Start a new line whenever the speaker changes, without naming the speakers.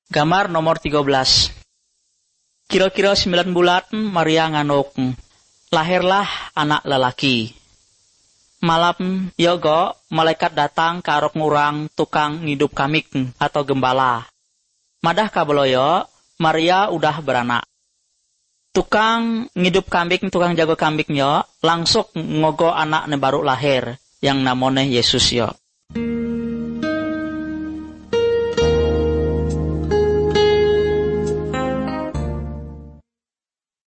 Gambar nomor 13. Kira-kira 9 bulan Maria nganuk. Lahirlah anak lelaki. Malam yoga malaikat datang ke arok ngurang tukang ngidup kamik atau gembala. Madah kabeloyo, Maria udah beranak. Tukang ngidup kambing, tukang jago kambingnya langsung ngogo anak baru lahir yang namanya Yesus yo.